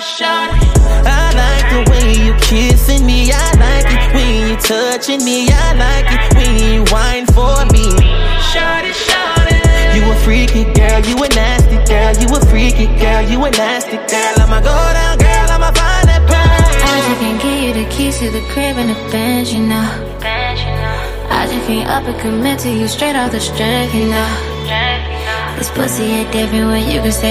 shawty. I like the way you kissing me, I like it when you touching me, I like it when you whine for me. Shawty, shawty. You a freaky girl, you a nasty girl, you a freaky girl, you a nasty girl. I'ma go down, girl, I'ma find that pearl. I just can't give you the keys to the crib and the bench, you know. I just can't up and commit to you straight off the strength, you know. This pussy ain't different when you can say